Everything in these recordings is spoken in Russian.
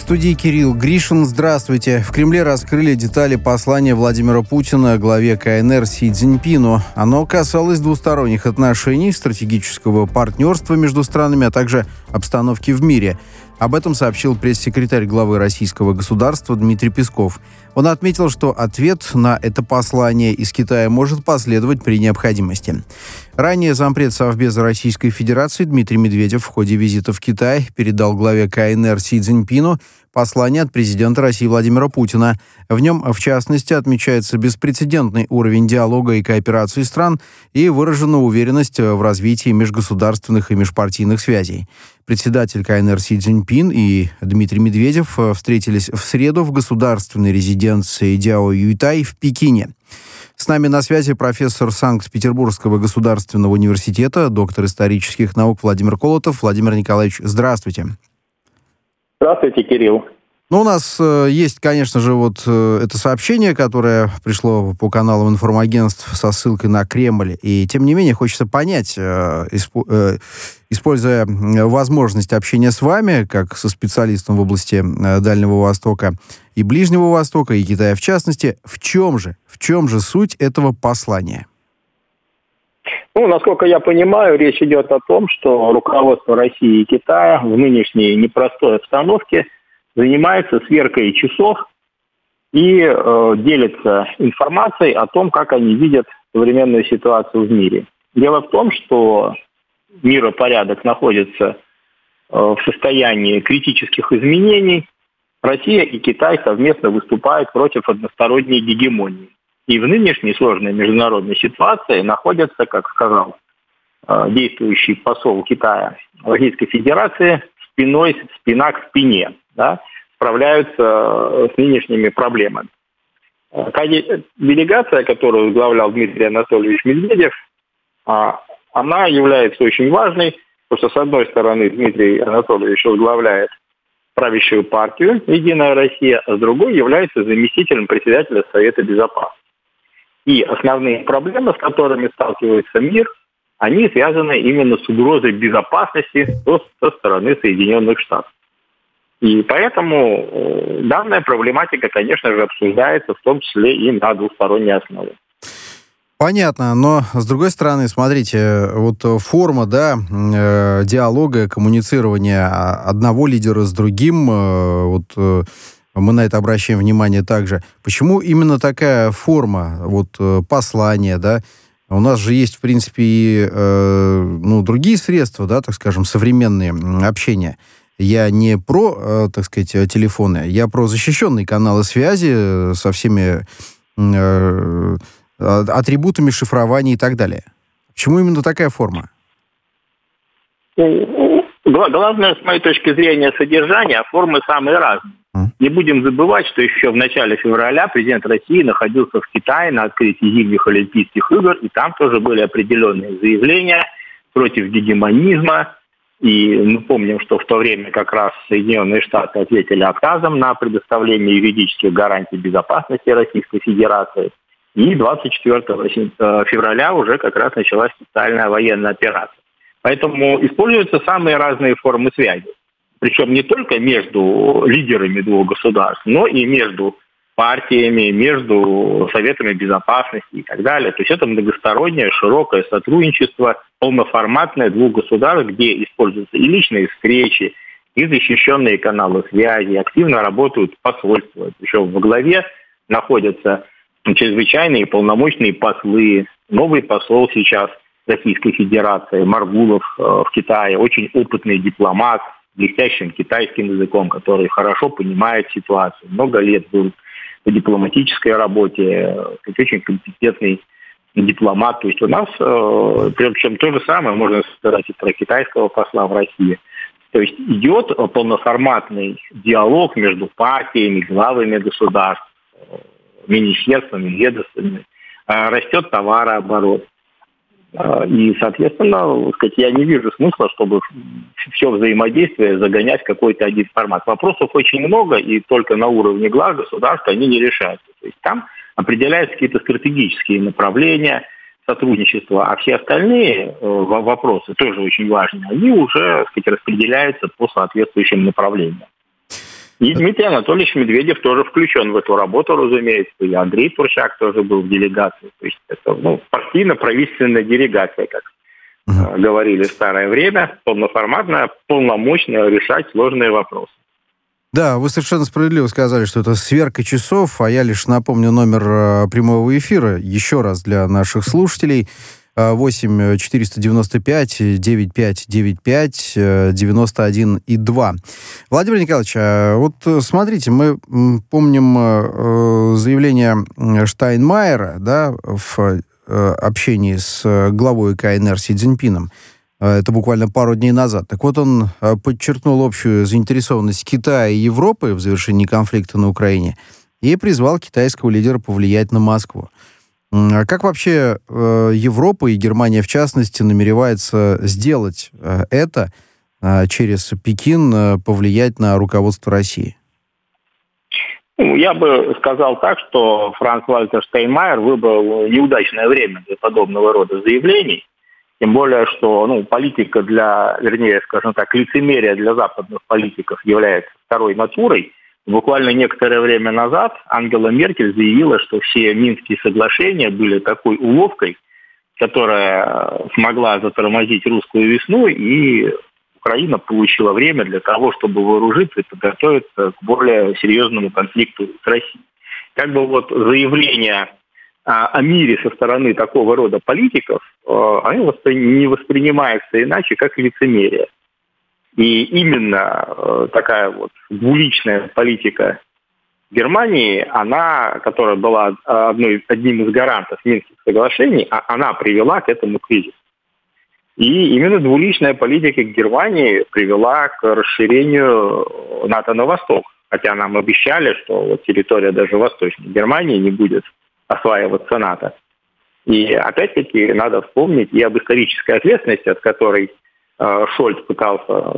студии Кирилл Гришин. Здравствуйте. В Кремле раскрыли детали послания Владимира Путина главе КНР Си Цзиньпину. Оно касалось двусторонних отношений, стратегического партнерства между странами, а также обстановки в мире. Об этом сообщил пресс-секретарь главы российского государства Дмитрий Песков. Он отметил, что ответ на это послание из Китая может последовать при необходимости. Ранее зампред Совбеза Российской Федерации Дмитрий Медведев в ходе визита в Китай передал главе КНР Си Цзиньпину послание от президента России Владимира Путина. В нем, в частности, отмечается беспрецедентный уровень диалога и кооперации стран и выражена уверенность в развитии межгосударственных и межпартийных связей. Председатель КНР Си Цзиньпин и Дмитрий Медведев встретились в среду в государственной резиденции Дяо Юйтай в Пекине. С нами на связи профессор Санкт-Петербургского государственного университета, доктор исторических наук Владимир Колотов. Владимир Николаевич, здравствуйте. Здравствуйте, Кирилл. Ну, у нас есть, конечно же, это сообщение, которое пришло по каналам информагентств со ссылкой на Кремль. И, тем не менее, хочется понять, используя возможность общения с вами, как со специалистом в области Дальнего Востока и Ближнего Востока, и Китая в частности, в чем же суть этого послания? Ну, насколько я понимаю, речь идет о том, что руководство России и Китая в нынешней непростой обстановке занимается сверкой часов и делится информацией о том, как они видят современную ситуацию в мире. Дело в том, что миропорядок находится в состоянии критических изменений. Россия и Китай совместно выступают против односторонней гегемонии. И в нынешней сложной международной ситуации находятся, как сказал действующий посол Китая в Российской Федерации, спина к спине, да, справляются с нынешними проблемами. Делегация, которую возглавлял Дмитрий Анатольевич Медведев, она является очень важной, потому что, с одной стороны, Дмитрий Анатольевич возглавляет правящую партию «Единая Россия», а с другой является заместителем председателя Совета Безопасности. И основные проблемы, с которыми сталкивается мир, они связаны именно с угрозой безопасности со стороны Соединенных Штатов. И поэтому данная проблематика, конечно же, обсуждается в том числе и на двусторонней основе. Понятно, но с другой стороны, смотрите, форма, диалога, коммуницирования одного лидера с другим, мы на это обращаем внимание также. Почему именно такая форма, послания, да? У нас же есть, в принципе, и другие средства, да, так скажем, современные общения. Я не про, телефоны, я про защищенные каналы связи со всеми атрибутами шифрования и так далее. Почему именно такая форма? Главное, с моей точки зрения, содержание, а формы самые разные. Не будем забывать, что еще в начале февраля президент России находился в Китае на открытии зимних Олимпийских игр, и там тоже были определенные заявления против гегемонизма. И мы помним, что в то время как раз Соединенные Штаты ответили отказом на предоставление юридических гарантий безопасности Российской Федерации. И 24 февраля уже как раз началась специальная военная операция. Поэтому используются самые разные формы связи. Причем не только между лидерами двух государств, но и между партиями, между советами безопасности и так далее. То есть это многостороннее, широкое сотрудничество, полноформатное двух государств, где используются и личные встречи, и защищенные каналы связи, активно работают посольства. Причем во главе находятся чрезвычайные полномочные послы. Новый посол сейчас Российской Федерации Маргулов в Китае, очень опытный дипломат, блестящим китайским языком, который хорошо понимает ситуацию. Много лет был в дипломатической работе, очень компетентный дипломат. То есть у нас, причем то же самое можно сказать и про китайского посла в России. То есть идет полноформатный диалог между партиями, главами государств, министерствами, ведомствами. Растет товарооборот. И, соответственно, я не вижу смысла, чтобы все взаимодействие загонять в какой-то один формат. Вопросов очень много, и только на уровне глав государства они не решаются. То есть там определяются какие-то стратегические направления сотрудничества, а все остальные вопросы, тоже очень важные, они уже, распределяются по соответствующим направлениям. И Дмитрий Анатольевич Медведев тоже включен в эту работу, разумеется. И Андрей Турчак тоже был в делегации. То есть это партийно-правительственная делегация, как говорили в старое время, полноформатная, полномочная решать сложные вопросы. Да, вы совершенно справедливо сказали, что это сверка часов, а я лишь напомню номер прямого эфира еще раз для наших слушателей. 8 495 9595 91 и 2. Владимир Николаевич, вот смотрите, мы помним заявление Штайнмайера, да, в общении с главой КНР Си Цзиньпином. Это буквально пару дней назад. Так вот, он подчеркнул общую заинтересованность Китая и Европы в завершении конфликта на Украине и призвал китайского лидера повлиять на Москву. Как вообще Европа и Германия, в частности, намеревается сделать это через Пекин, повлиять на руководство России? Я бы сказал так, что Франц-Вальтер Штайнмайер выбрал неудачное время для подобного рода заявлений. Тем более, что политика лицемерие для западных политиков является второй натурой. Буквально некоторое время назад Ангела Меркель заявила, что все Минские соглашения были такой уловкой, которая смогла затормозить русскую весну, и Украина получила время для того, чтобы вооружиться и подготовиться к более серьезному конфликту с Россией. Заявления о мире со стороны такого рода политиков, они не воспринимаются иначе, как лицемерие. И именно такая двуличная политика Германии, которая была одним из гарантов Минских соглашений, она привела к этому кризису. И именно двуличная политика Германии привела к расширению НАТО на восток. Хотя нам обещали, что территория даже Восточной Германии не будет осваиваться НАТО. И опять-таки надо вспомнить и об исторической ответственности, от которой Шольц пытался,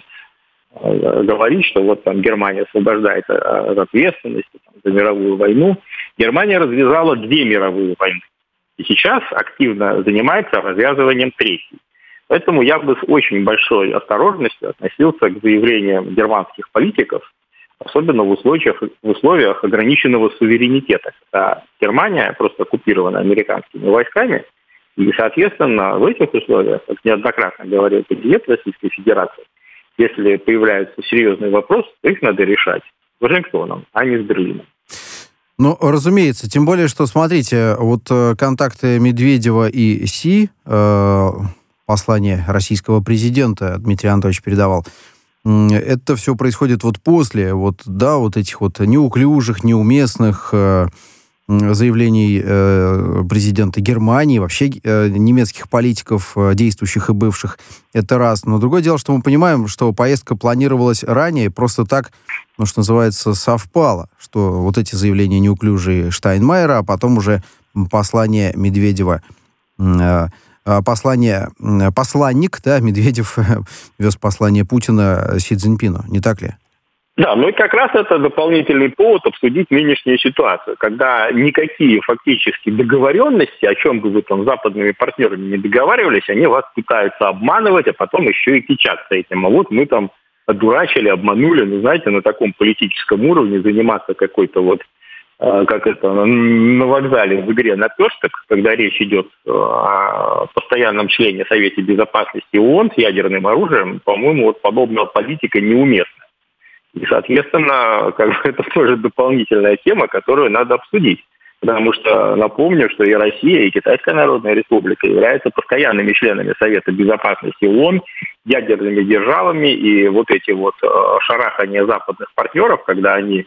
говорить, что Германия освобождается от ответственности за мировую войну. Германия развязала 2 мировые войны. И сейчас активно занимается развязыванием 3-й. Поэтому я бы с очень большой осторожностью относился к заявлениям германских политиков, особенно в условиях ограниченного суверенитета. Германия просто оккупирована американскими войсками, и, соответственно, в этих условиях, как неоднократно говорил президент Российской Федерации, если появляется серьезный вопрос, то их надо решать Вашингтоном, а не с Берлином. Разумеется, тем более, что, смотрите, контакты Медведева и Си, послание российского президента Дмитрий Анатольевич передавал, это все происходит после этих неуклюжих, неуместных заявлений президента Германии, вообще немецких политиков, действующих и бывших. Это раз. Но другое дело, что мы понимаем, что поездка планировалась ранее, просто так, что называется, совпало, что эти заявления неуклюжие Штайнмайера, а потом уже послание Медведева, посланник, да, Медведев вез послание Путина Си Цзиньпину, не так ли? Да, и как раз это дополнительный повод обсудить нынешнюю ситуацию, когда никакие фактически договоренности, о чем бы вы с западными партнерами не договаривались, они вас пытаются обманывать, а потом еще и кичаться этим. Мы одурачили, обманули, на таком политическом уровне заниматься какой-то на вокзале в игре на персток, когда речь идет о постоянном члене Совета Безопасности ООН с ядерным оружием, по-моему, подобная политика неуместна. И, соответственно, это тоже дополнительная тема, которую надо обсудить. Потому что напомню, что и Россия, и Китайская Народная Республика являются постоянными членами Совета Безопасности ООН, ядерными державами, и эти шарахания западных партнеров, когда они,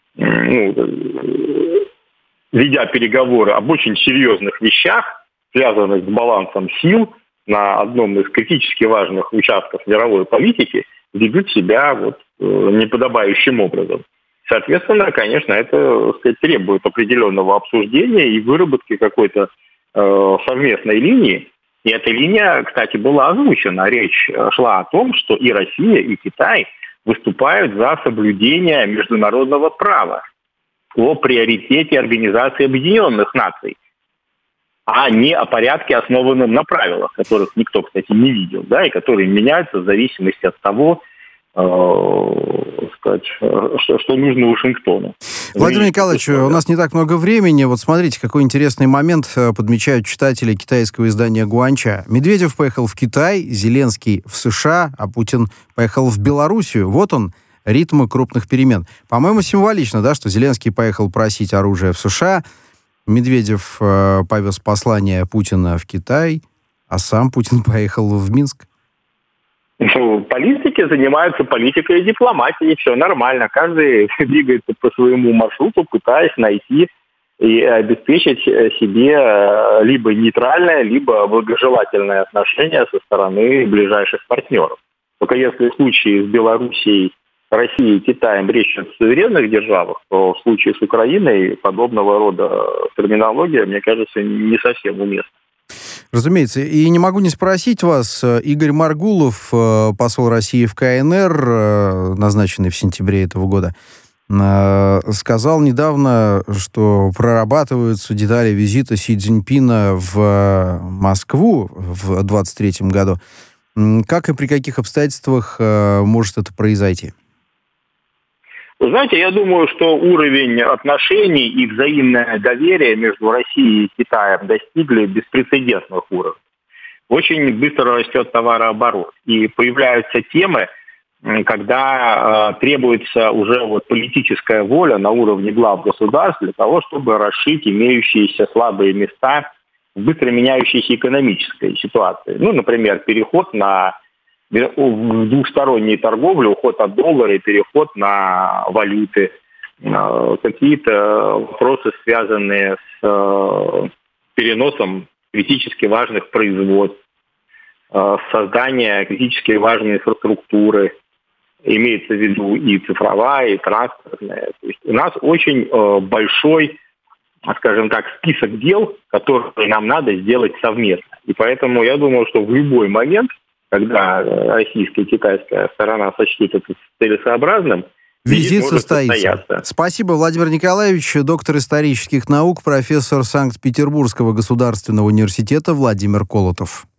ведя переговоры об очень серьезных вещах, связанных с балансом сил на одном из критически важных участков мировой политики, ведут себя неподобающим образом. Соответственно, конечно, это требует определенного обсуждения и выработки какой-то совместной линии. И эта линия, кстати, была озвучена. Речь шла о том, что и Россия, и Китай выступают за соблюдение международного права о приоритете Организации Объединенных Наций, а не о порядке, основанном на правилах, которых никто, кстати, не видел, да, и которые меняются в зависимости от того, сказать, что нужно Вашингтону. Владимир Николаевич, у нас не так много времени. Вот смотрите, какой интересный момент подмечают читатели китайского издания «Гуанча». Медведев поехал в Китай, Зеленский в США, а Путин поехал в Белоруссию. Вот он, ритм крупных перемен. По-моему, символично, да, что Зеленский поехал просить оружие в США, Медведев повез послание Путина в Китай, а сам Путин поехал в Минск. Политики занимаются политикой и дипломатией, все нормально. Каждый двигается по своему маршруту, пытаясь найти и обеспечить себе либо нейтральное, либо благожелательное отношение со стороны ближайших партнеров. Только если в случае с Белоруссией, Россией и Китаем речь о суверенных державах, то в случае с Украиной подобного рода терминология, мне кажется, не совсем уместна. Разумеется. И не могу не спросить вас, Игорь Маргулов, посол России в КНР, назначенный в сентябре этого года, сказал недавно, что прорабатываются детали визита Си Цзиньпина в Москву в 2023 году. Как и при каких обстоятельствах может это произойти? Вы знаете, я думаю, что уровень отношений и взаимное доверие между Россией и Китаем достигли беспрецедентных уровней. Очень быстро растет товарооборот. И появляются темы, когда требуется уже политическая воля на уровне глав государств для того, чтобы расшить имеющиеся слабые места в быстро меняющейся экономической ситуации. Например, переход на в двухсторонней торговле, уход от доллара и переход на валюты, какие-то вопросы, связанные с переносом критически важных производств, создание критически важной инфраструктуры, имеется в виду и цифровая, и транспортная. То есть у нас очень большой, скажем так, список дел, которые нам надо сделать совместно. И поэтому я думаю, что в любой момент, когда российская и китайская сторона сочтет это целесообразным, визит состоится. Спасибо, Владимир Николаевич, доктор исторических наук, профессор Санкт-Петербургского государственного университета Владимир Колотов.